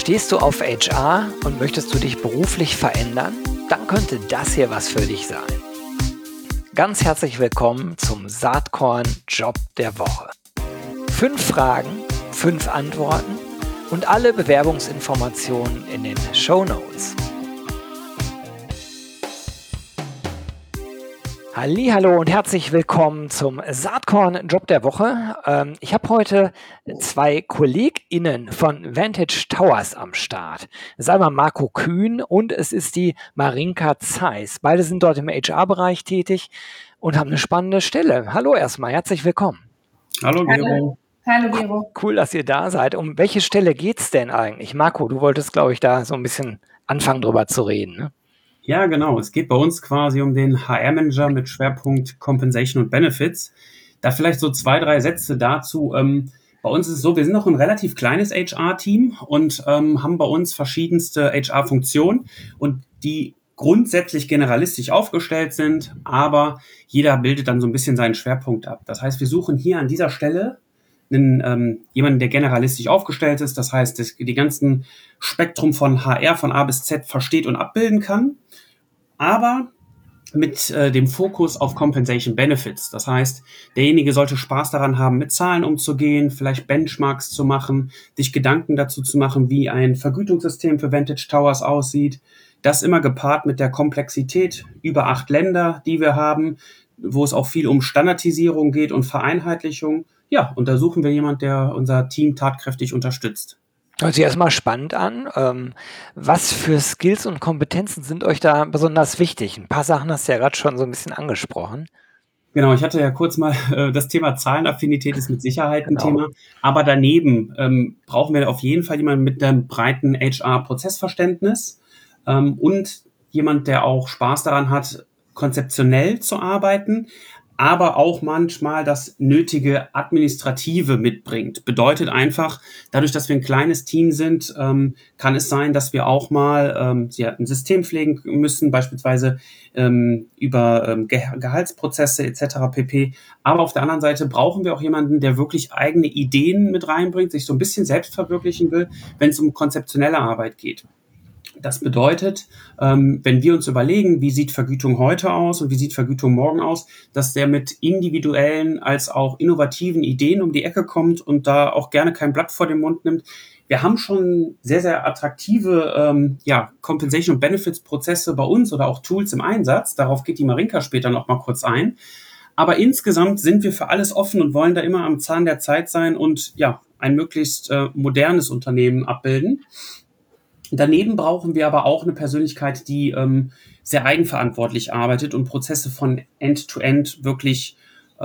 Stehst du auf HR und möchtest du dich beruflich verändern? Dann könnte das hier was für dich sein. Ganz herzlich willkommen zum Saatkorn Job der Woche. 5 Fragen, 5 Antworten und alle Bewerbungsinformationen in den Shownotes. Hallihallo und herzlich willkommen zum Saatkorn Job der Woche. Ich habe heute 2 KollegInnen von Vantage Towers am Start. Das ist einmal Marco Kühn und es ist die Marinka Zeiss. Beide sind dort im HR-Bereich tätig und haben eine spannende Stelle. Hallo erstmal, herzlich willkommen. Hallo Gero. Hallo Gero. Cool, dass ihr da seid. Um welche Stelle geht's denn eigentlich? Marco, du wolltest, glaube ich, da so ein bisschen anfangen drüber zu reden, ne? Ja, genau. Es geht bei uns quasi um den HR-Manager mit Schwerpunkt Compensation und Benefits. Da vielleicht so 2, 3 Sätze dazu. Bei uns ist es so, wir sind noch ein relativ kleines HR-Team und haben bei uns verschiedenste HR-Funktionen und die grundsätzlich generalistisch aufgestellt sind, aber jeder bildet dann so ein bisschen seinen Schwerpunkt ab. Das heißt, wir suchen hier an dieser Stelle jemanden, der generalistisch aufgestellt ist, das heißt, die ganzen Spektrum von HR von A bis Z versteht und abbilden kann, aber mit dem Fokus auf Compensation Benefits. Das heißt, derjenige sollte Spaß daran haben, mit Zahlen umzugehen, vielleicht Benchmarks zu machen, sich Gedanken dazu zu machen, wie ein Vergütungssystem für Vantage Towers aussieht. Das immer gepaart mit der Komplexität über 8 Länder, die wir haben, wo es auch viel um Standardisierung geht und Vereinheitlichung. Ja, und da suchen wir jemanden, der unser Team tatkräftig unterstützt. Hört sich erstmal spannend an. Was für Skills und Kompetenzen sind euch da besonders wichtig? Ein paar Sachen hast du ja gerade schon so ein bisschen angesprochen. Genau, ich hatte ja kurz mal das Thema Zahlenaffinität ist mit Sicherheit ein Thema. Aber daneben brauchen wir auf jeden Fall jemanden mit einem breiten HR-Prozessverständnis und jemand, der auch Spaß daran hat, konzeptionell zu arbeiten, aber auch manchmal das nötige Administrative mitbringt. Bedeutet einfach, dadurch, dass wir ein kleines Team sind, kann es sein, dass wir auch mal ein System pflegen müssen, beispielsweise über Gehaltsprozesse etc. pp. Aber auf der anderen Seite brauchen wir auch jemanden, der wirklich eigene Ideen mit reinbringt, sich so ein bisschen selbst verwirklichen will, wenn es um konzeptionelle Arbeit geht. Das bedeutet, wenn wir uns überlegen, wie sieht Vergütung heute aus und wie sieht Vergütung morgen aus, dass der mit individuellen als auch innovativen Ideen um die Ecke kommt und da auch gerne kein Blatt vor den Mund nimmt. Wir haben schon sehr, sehr attraktive Compensation- und Benefits-Prozesse bei uns oder auch Tools im Einsatz. Darauf geht die Marinka später noch mal kurz ein. Aber insgesamt sind wir für alles offen und wollen da immer am Zahn der Zeit sein und ein möglichst modernes Unternehmen abbilden. Daneben brauchen wir aber auch eine Persönlichkeit, die sehr eigenverantwortlich arbeitet und Prozesse von End-to-End wirklich,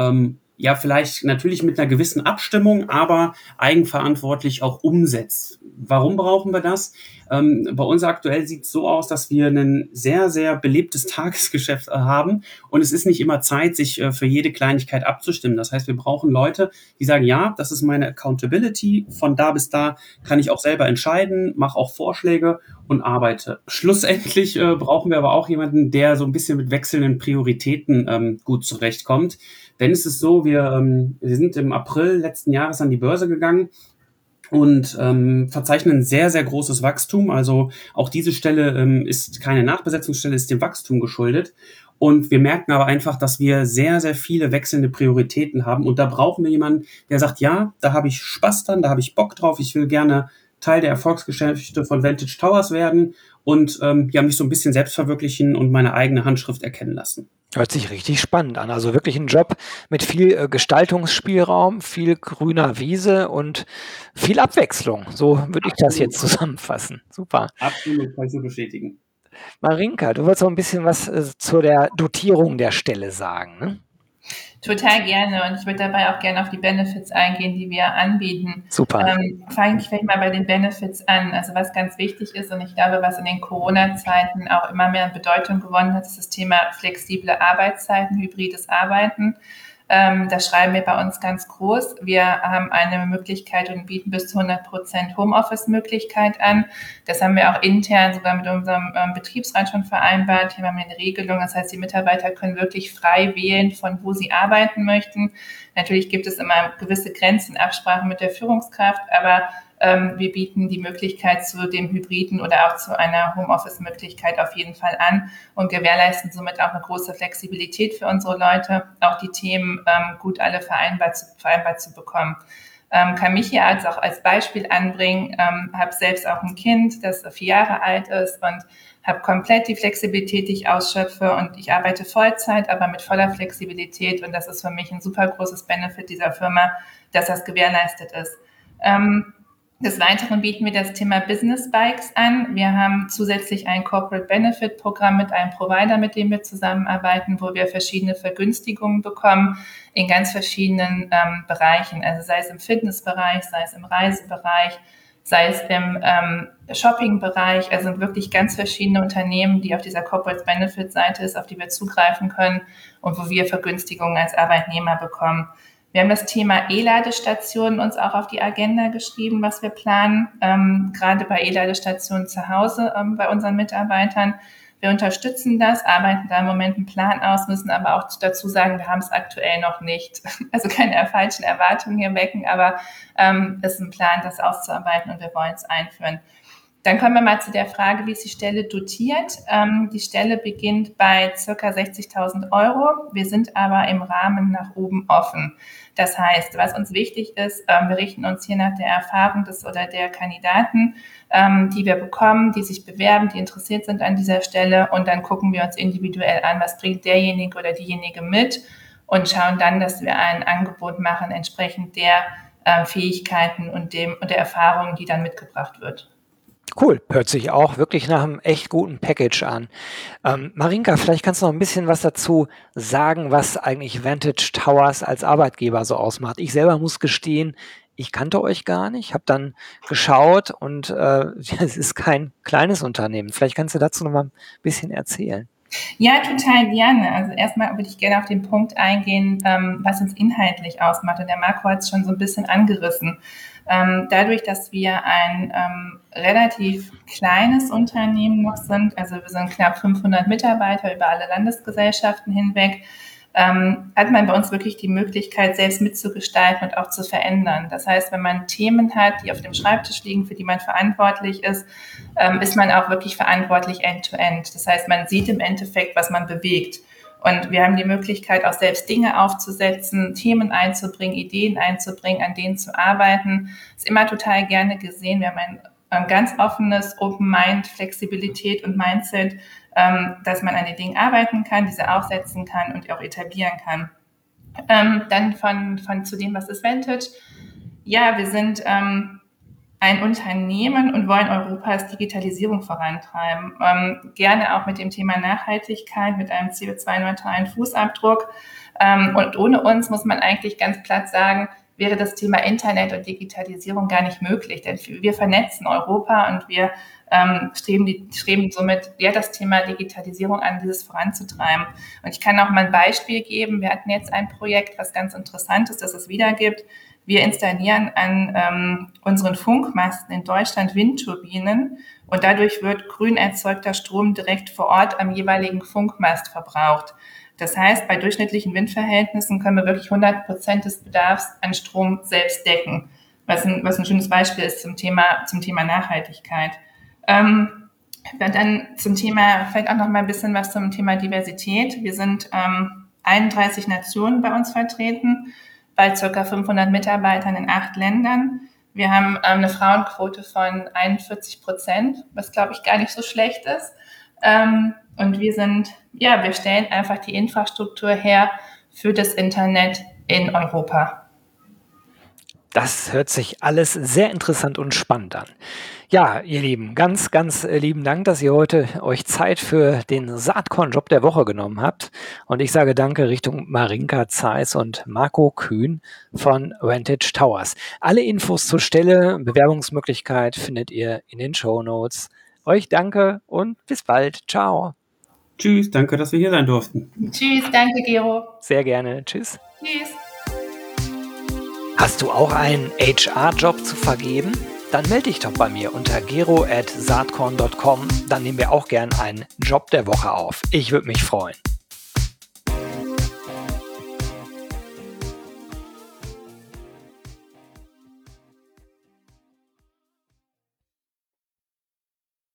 vielleicht natürlich mit einer gewissen Abstimmung, aber eigenverantwortlich auch umsetzt. Warum brauchen wir das? Bei uns aktuell sieht es so aus, dass wir ein sehr, sehr belebtes Tagesgeschäft haben und es ist nicht immer Zeit, sich für jede Kleinigkeit abzustimmen. Das heißt, wir brauchen Leute, die sagen, ja, das ist meine Accountability, von da bis da kann ich auch selber entscheiden, mache auch Vorschläge und arbeite. Schlussendlich brauchen wir aber auch jemanden, der so ein bisschen mit wechselnden Prioritäten gut zurechtkommt. Denn es ist so, wir sind im April letzten Jahres an die Börse gegangen und verzeichnen sehr, sehr großes Wachstum. Also auch diese Stelle ist keine Nachbesetzungsstelle, ist dem Wachstum geschuldet. Und wir merken aber einfach, dass wir sehr, sehr viele wechselnde Prioritäten haben. Und da brauchen wir jemanden, der sagt, ja, da habe ich Spaß dran, da habe ich Bock drauf, ich will gerne Teil der Erfolgsgeschichte von Vantage Towers werden und mich so ein bisschen selbst verwirklichen und meine eigene Handschrift erkennen lassen. Hört sich richtig spannend an. Also wirklich ein Job mit viel Gestaltungsspielraum, viel grüner Wiese und viel Abwechslung. So würde ich das jetzt zusammenfassen. Super. Absolut, kann ich so bestätigen. Marinka, du wolltest auch ein bisschen was zu der Dotierung der Stelle sagen, ne? Total gerne und ich würde dabei auch gerne auf die Benefits eingehen, die wir anbieten. Super. Fange ich vielleicht mal bei den Benefits an. Also was ganz wichtig ist und ich glaube, was in den Corona-Zeiten auch immer mehr an Bedeutung gewonnen hat, ist das Thema flexible Arbeitszeiten, hybrides Arbeiten. Das schreiben wir bei uns ganz groß. Wir haben eine Möglichkeit und bieten bis zu 100% Homeoffice-Möglichkeit an. Das haben wir auch intern sogar mit unserem Betriebsrat schon vereinbart. Hier haben wir eine Regelung. Das heißt, die Mitarbeiter können wirklich frei wählen, von wo sie arbeiten möchten. Natürlich gibt es immer gewisse Grenzen, Absprachen mit der Führungskraft, aber Wir bieten die Möglichkeit zu dem Hybriden oder auch zu einer Homeoffice-Möglichkeit auf jeden Fall an und gewährleisten somit auch eine große Flexibilität für unsere Leute, auch die Themen gut alle vereinbart zu bekommen. Kann mich hier auch als Beispiel anbringen, habe selbst auch ein Kind, das 4 Jahre alt ist und habe komplett die Flexibilität, die ich ausschöpfe, und ich arbeite Vollzeit, aber mit voller Flexibilität, und das ist für mich ein super großes Benefit dieser Firma, dass das gewährleistet ist. Des Weiteren bieten wir das Thema Business Bikes an. Wir haben zusätzlich ein Corporate Benefit Programm mit einem Provider, mit dem wir zusammenarbeiten, wo wir verschiedene Vergünstigungen bekommen in ganz verschiedenen Bereichen. Also sei es im Fitnessbereich, sei es im Reisebereich, sei es im Shopping-Bereich. Also wirklich ganz verschiedene Unternehmen, die auf dieser Corporate Benefit Seite ist, auf die wir zugreifen können und wo wir Vergünstigungen als Arbeitnehmer bekommen. Wir haben das Thema E-Ladestationen uns auch auf die Agenda geschrieben, was wir planen, gerade bei E-Ladestationen zu Hause bei unseren Mitarbeitern. Wir unterstützen das, arbeiten da im Moment einen Plan aus, müssen aber auch dazu sagen, wir haben es aktuell noch nicht. Also keine falschen Erwartungen hier wecken, aber es ist ein Plan, das auszuarbeiten, und wir wollen es einführen. Dann kommen wir mal zu der Frage, wie ist die Stelle dotiert? Die Stelle beginnt bei ca. 60.000 €. Wir sind aber im Rahmen nach oben offen. Das heißt, was uns wichtig ist, wir richten uns hier nach der Erfahrung der Kandidaten, die wir bekommen, die sich bewerben, die interessiert sind an dieser Stelle, und dann gucken wir uns individuell an, was bringt derjenige oder diejenige mit, und schauen dann, dass wir ein Angebot machen, entsprechend der Fähigkeiten und der Erfahrung, die dann mitgebracht wird. Cool, hört sich auch wirklich nach einem echt guten Package an. Marinka, vielleicht kannst du noch ein bisschen was dazu sagen, was eigentlich Vantage Towers als Arbeitgeber so ausmacht. Ich selber muss gestehen, ich kannte euch gar nicht, habe dann geschaut, und es ist kein kleines Unternehmen. Vielleicht kannst du dazu noch mal ein bisschen erzählen. Ja, total gerne. Also erstmal würde ich gerne auf den Punkt eingehen, was uns inhaltlich ausmacht. Und der Marco hat es schon so ein bisschen angerissen. Dadurch, dass wir ein relativ kleines Unternehmen noch sind, also wir sind knapp 500 Mitarbeiter über alle Landesgesellschaften hinweg, hat man bei uns wirklich die Möglichkeit, selbst mitzugestalten und auch zu verändern. Das heißt, wenn man Themen hat, die auf dem Schreibtisch liegen, für die man verantwortlich ist, ist man auch wirklich verantwortlich end-to-end. Das heißt, man sieht im Endeffekt, was man bewegt. Und wir haben die Möglichkeit, auch selbst Dinge aufzusetzen, Themen einzubringen, Ideen einzubringen, an denen zu arbeiten. Ist immer total gerne gesehen. Wir haben ein ganz offenes Open Mind, Flexibilität und Mindset, dass man an den Dingen arbeiten kann, diese aufsetzen kann und auch etablieren kann. Dann zu dem, was ist Vantage? Ja, wir sind ein Unternehmen und wollen Europas Digitalisierung vorantreiben. Gerne auch mit dem Thema Nachhaltigkeit, mit einem CO2-neutralen Fußabdruck. Und ohne uns, muss man eigentlich ganz platt sagen, wäre das Thema Internet und Digitalisierung gar nicht möglich. Denn wir vernetzen Europa, und wir streben somit das Thema Digitalisierung an, dieses voranzutreiben. Und ich kann auch mal ein Beispiel geben. Wir hatten jetzt ein Projekt, was ganz interessant ist, dass es wieder gibt. Wir installieren an unseren Funkmasten in Deutschland Windturbinen, und dadurch wird grün erzeugter Strom direkt vor Ort am jeweiligen Funkmast verbraucht. Das heißt, bei durchschnittlichen Windverhältnissen können wir wirklich 100% des Bedarfs an Strom selbst decken, was ein schönes Beispiel ist zum Thema Nachhaltigkeit. Dann zum Thema, vielleicht auch noch mal ein bisschen was zum Thema Diversität. Wir sind 31 Nationen bei uns vertreten, bei ca. 500 Mitarbeitern in 8 Ländern. Wir haben eine Frauenquote von 41%, was, glaube ich, gar nicht so schlecht ist. Und wir stellen einfach die Infrastruktur her für das Internet in Europa. Das hört sich alles sehr interessant und spannend an. Ja, ihr Lieben, ganz, ganz lieben Dank, dass ihr heute euch Zeit für den Saatkorn-Job der Woche genommen habt. Und ich sage Danke Richtung Marinka Zeiss und Marco Kühn von Vantage Towers. Alle Infos zur Stelle, Bewerbungsmöglichkeit findet ihr in den Shownotes. Euch danke und bis bald. Ciao. Tschüss, danke, dass wir hier sein durften. Tschüss, danke, Gero. Sehr gerne. Tschüss. Tschüss. Hast du auch einen HR-Job zu vergeben? Dann melde dich doch bei mir unter gero@saatkorn.com. Dann nehmen wir auch gern einen Job der Woche auf. Ich würde mich freuen.